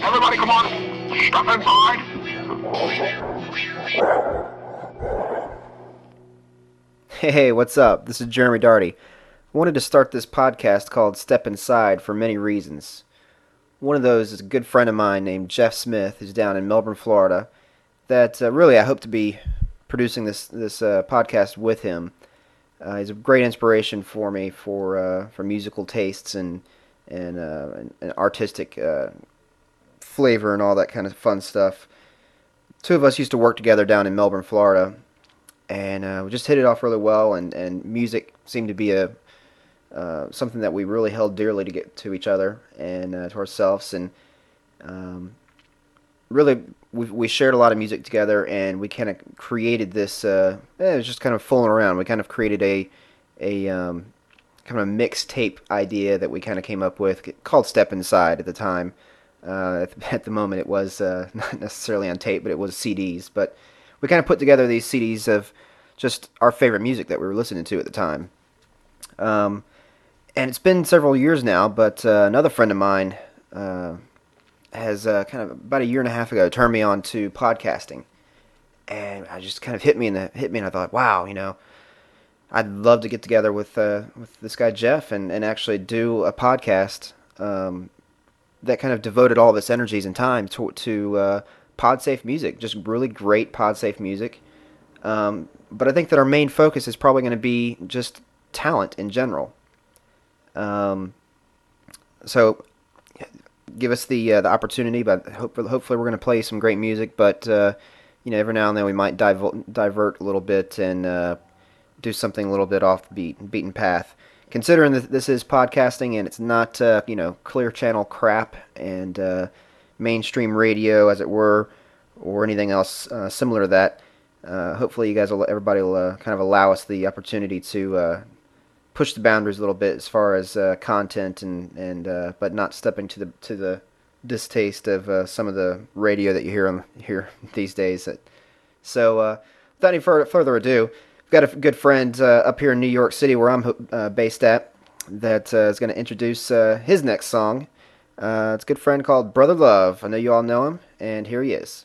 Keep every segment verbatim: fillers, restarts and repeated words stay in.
Everybody, come on. Step inside. Hey, what's up? This is Jeremy Darty. I wanted to start this podcast called Step Inside for many reasons. One of those is a good friend of mine named Jeff Smith, who's down in Melbourne, Florida, that uh, really I hope to be producing this this uh, podcast with him. Uh, he's a great inspiration for me for uh, for musical tastes and and, uh, and, and artistic uh, flavor and all that kind of fun stuff. Two of us used to work together down in Melbourne, Florida, and uh, we just hit it off really well. And, and music seemed to be a uh, something that we really held dearly to get to each other and uh, to ourselves. And um, really, we we shared a lot of music together, and we kind of created this. Uh, eh, it was just kind of fooling around. We kind of created a a um, kind of a mixtape idea that we kind of came up with called Step Inside at the time. Uh, at, the, at the moment, it was uh, not necessarily on tape, but it was C Ds. But we kind of put together these C Ds of just our favorite music that we were listening to at the time. Um, and it's been several years now, but uh, another friend of mine uh, has uh, kind of about a year and a half ago turned me on to podcasting, and I just kind of hit me in the hit me, and I thought, wow, you know, I'd love to get together with uh, with this guy Jeff and, and actually do a podcast. Um, that kind of devoted all of its energies and time to, to uh, pod-safe music, just really great pod-safe music. Um, but I think that our main focus is probably going to be just talent in general. Um, so give us the uh, the opportunity, but hopefully, hopefully we're going to play some great music. But uh, you know, every now and then we might divert, divert a little bit and uh, do something a little bit off the beat, beaten path. Considering that this is podcasting and it's not, uh, you know, clear channel crap and uh, mainstream radio, as it were, or anything else uh, similar to that, uh, hopefully you guys will, everybody will uh, kind of allow us the opportunity to uh, push the boundaries a little bit as far as uh, content and and uh, but not stepping to the to the distaste of uh, some of the radio that you hear on here these days. So, uh, without any further further ado. Got a good friend uh, up here in New York City, where I'm uh, based at, that uh, is going to introduce uh, his next song. Uh, it's a good friend called Brother Love. I know you all know him, and here he is.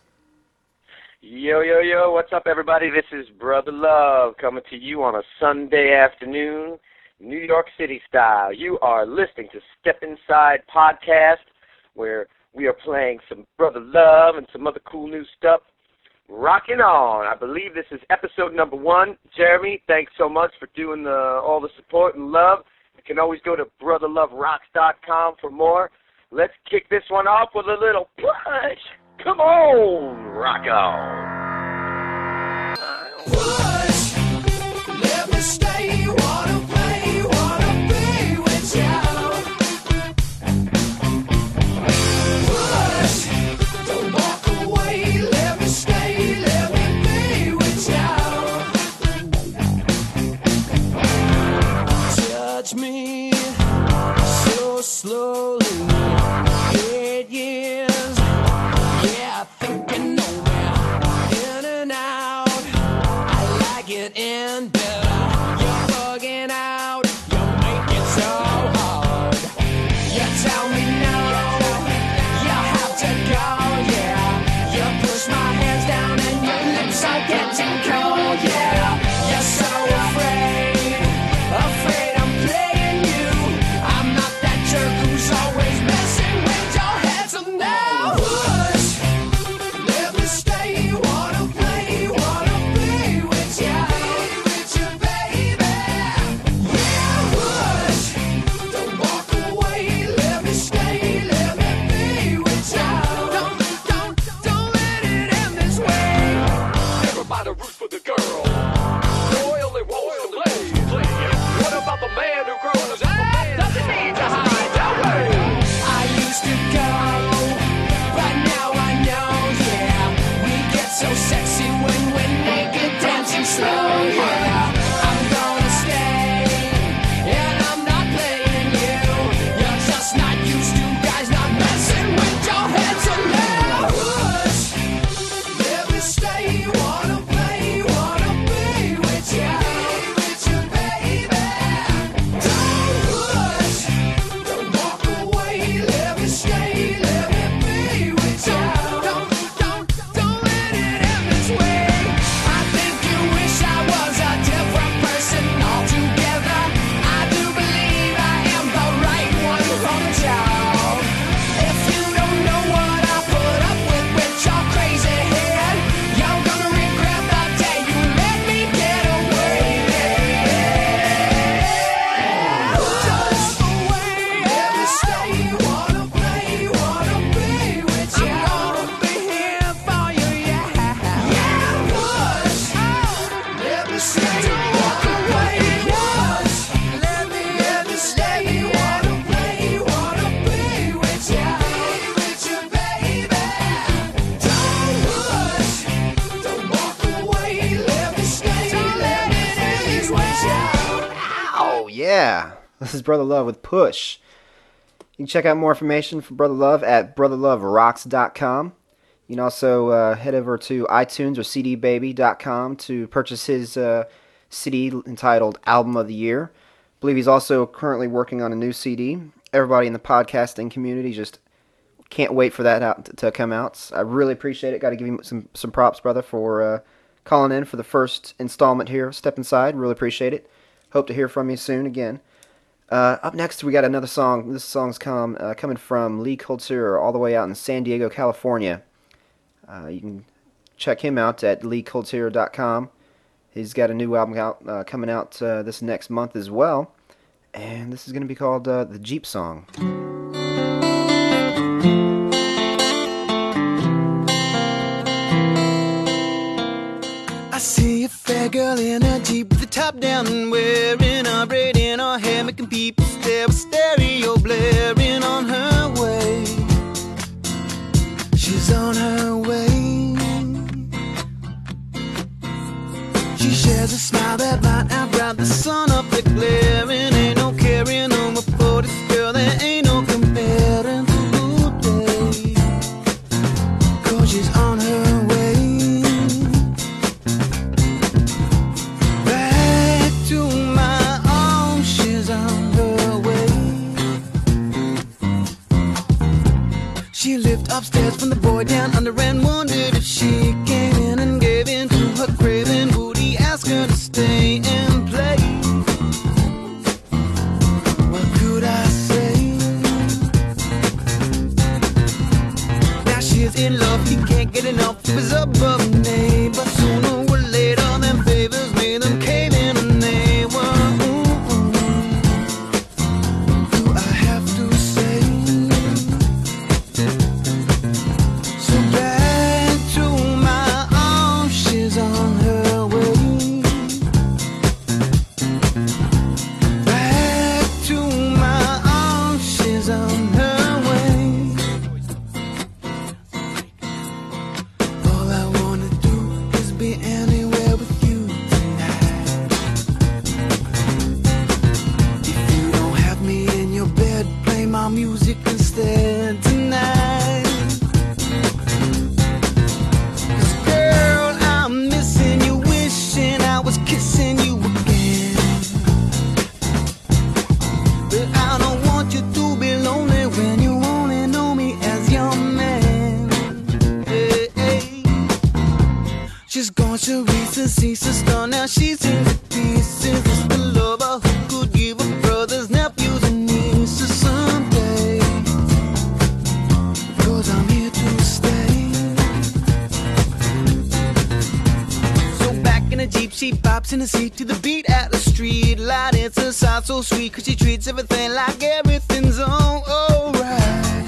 Yo, yo, yo, what's up, everybody? This is Brother Love coming to you on a Sunday afternoon, New York City style. You are listening to Step Inside Podcast, where we are playing some Brother Love and some other cool new stuff. Rocking on. I believe this is episode number one. Jeremy, thanks so much for doing the, all the support and love. You can always go to brother love rocks dot com for more. Let's kick this one off with a little push. Come on, rock on. Push, let me stay, wanna play, wanna be with you. Push, don't walk away, let me stay, let me be with you. Touch me so slowly, eight years, yeah, I think I know me, in and out, I like it in better, you're bugging out, you make it so hard, you tell me no, you have to go, yeah, you push my hands down and your lips are getting cold, yeah, you're so afraid, afraid I'm playing you, I'm not that jerk who's always messing with your head, so now push, let me stay, wanna play, wanna be with you, with you, baby, yeah, push, don't walk away, let me stay, let me be with you, don't, don't, don't let it end this way, everybody root for the girl, boy only wants to play, what about the man who grows up, doesn't need to hide away, I used to go, but now I know, yeah, we get so sexy when we're naked, dancing slow, yeah, I'm gonna stay, and I'm not playing you, you're just not used to guys not messing with your head, so now push, let me stay, wanna play, wanna be with you, with you, baby, don't push, don't walk away, let me stay, let me be with you. Don't, don't, don't let it end this way. I think you wish I was a different person altogether. I do believe I am the right one for the job. If you don't know what I put up with with your crazy head, you're gonna regret the day you let me get away. Just away, let me stay. Wanna play, wanna be with you. I'm gonna be here for you, yeah. Yeah, push. Let me stay. Don't walk away, push. Let me, let me stay. Wanna play, wanna be with you. Be with you, baby. Don't push. Don't walk away. Let me stay. Don't let me be with you. Oh, yeah. This is Brother Love with Push. You can check out more information for Brother Love at brother love rocks dot com. You can also uh, head over to iTunes or c d baby dot com to purchase his uh, C D entitled Album of the Year. I believe he's also currently working on a new C D. Everybody in the podcasting community just can't wait for that out to come out. I really appreciate it. Got to give you some, some props, brother, for uh, calling in for the first installment here. Step Inside. Really appreciate it. Hope to hear from you soon again. Uh, up next, we got another song. This song's come, uh, coming from Lee Kultur, all the way out in San Diego, California. Uh, you can check him out at lee kultur dot com. He's got a new album out uh, coming out uh, this next month as well. And this is going to be called uh, The Jeep Song. I see a fair girl in a Jeep with the top down and wearing a braid in her hair, making people stare with stereo blaring on her way. She's on her way. She shares a smile that might outright the sun up there glaring. Ain't no carrying over for this girl, there ain't no comparing to today. Cause she's on her way. She lived upstairs from the boy down under and wondered if she came in and gave in to her craving. Would he ask her to stay and play? What could I say? Now she's in love, he can't get enough of his above name. But sooner or later, them favors made them cave in and they were. Do I have to say? So back to my arms, she's on her way. Back to my arms, she's on her way. All I wanna do is be anywhere with you tonight. If you don't have me in your bed, play my music instead tonight. Girl, I'm missing you, wishing I was kissing you again. But I don't want you to be lonely when you only know me as your man. Hey, hey. She's gone, Charissa, cease star. Now she's in the pieces. It's the lover who could give her brothers, nephews, and nieces someday. Cause I'm here to stay. So back in a Jeep, she bops in the seat to the beat at the street light. It's a sound so sweet, cause she treats everything like everything's all alright.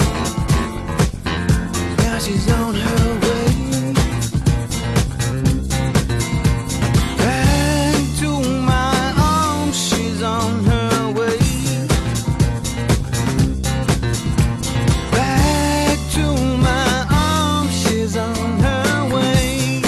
Now she's on her way. Back to my arms, she's on her way. Back to my arms, she's on her way.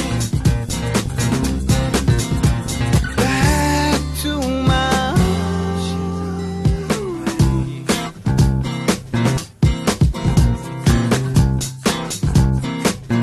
Back to my arms, she's on her way.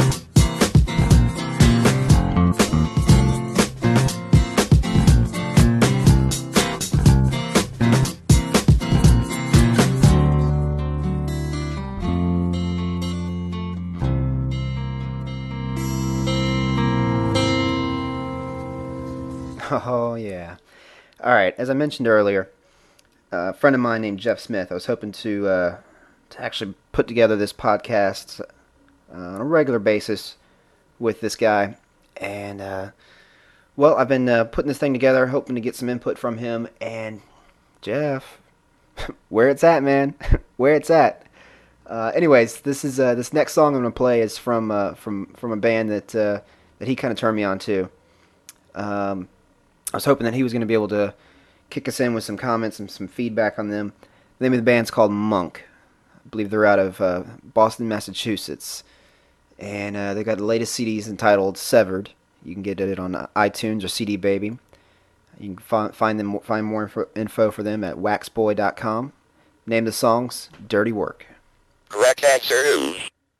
Oh, yeah. All right, as I mentioned earlier, a friend of mine named Jeff Smith, I was hoping to, uh, to actually put together this podcast uh, on a regular basis with this guy. And, uh, well, I've been uh, putting this thing together, hoping to get some input from him. And, Jeff, where it's at, man. Where it's at. Uh, anyways, this is uh, this next song I'm gonna play is from uh, from from a band that uh, that he kind of turned me on to. Um, I was hoping that he was gonna be able to kick us in with some comments and some feedback on them. The name of the band's called Monk. I believe they're out of uh, Boston, Massachusetts, and uh, they got the latest C Ds entitled Severed. You can get it on iTunes or C D Baby. You can fi- find them find more info, info for them at waxboy dot com. Name of the songs Dirty Work. Correct answer.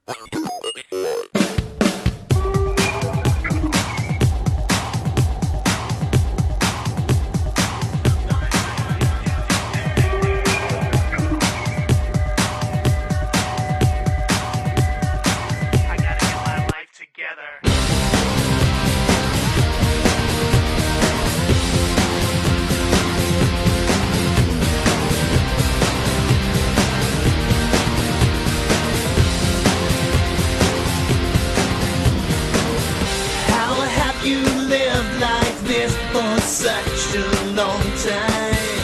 Such a long time.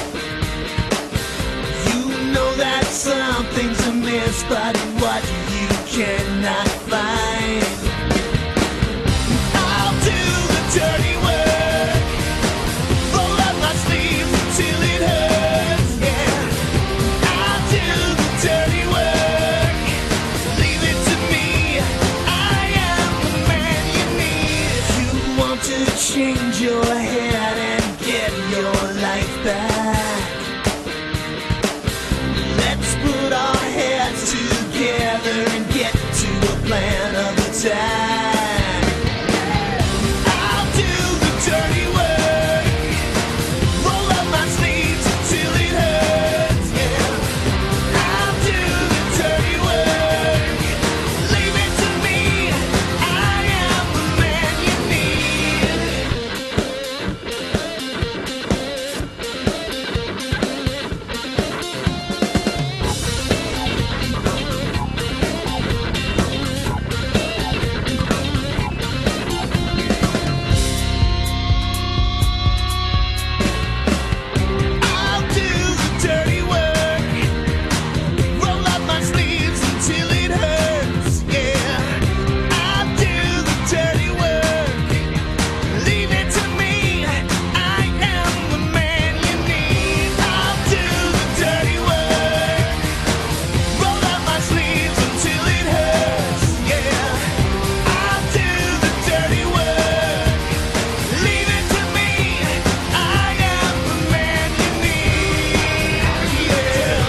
You know that something's amiss, but what you cannot find. I'll do the dirty work, roll up my sleeves until it hurts. Yeah, I'll do the dirty work, leave it to me. I am the man you need. You want to change your head and get your life back. Let's put our heads together and get to a plan of attack. I'll do the dirty work, roll up my sleeves until it hurts. Yeah, I'll do the dirty work, leave it to me. I am the man you need. I'll do the dirty work, roll up my sleeves until it hurts. Yeah, I'll do the dirty work, leave it to me. I am the man you need. I'll do the dirty work, roll up my sleeves until it hurts. Yeah, I'll do the dirty work, leave it to me. I am the man you need. Yeah.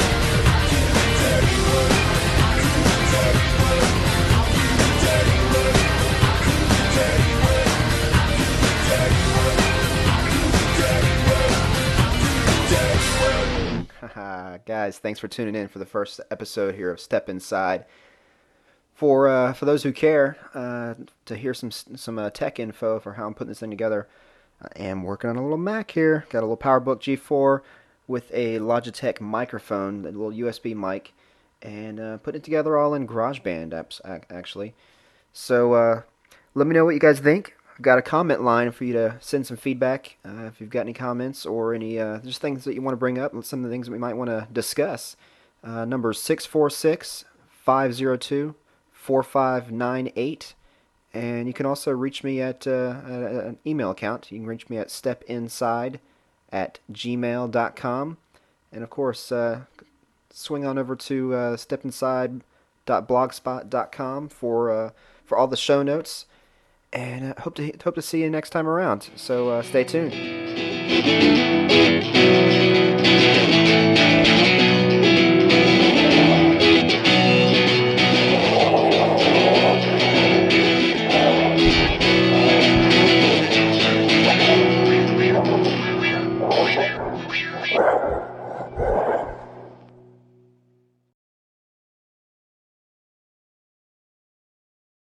Haha, guys, thanks for tuning in for the first episode here of Step Inside. For uh, for those who care uh, to hear some some uh, tech info for how I'm putting this thing together, I am working on a little Mac here. Got a little PowerBook G four with a Logitech microphone, a little U S B mic, and uh, putting it together all in GarageBand apps ac- actually. So uh, let me know what you guys think. I've got a comment line for you to send some feedback uh, if you've got any comments or any uh, just things that you want to bring up, some of the things that we might want to discuss. Uh, number is six four six, five zero two, four five nine eight. And you can also reach me at, uh, at an email account. You can reach me at stepinside at gmail dot com. And of course, uh, swing on over to uh, stepinside dot blogspot dot com for uh, for all the show notes. And uh, hope to hope to see you next time around. So uh, stay tuned. Thank you.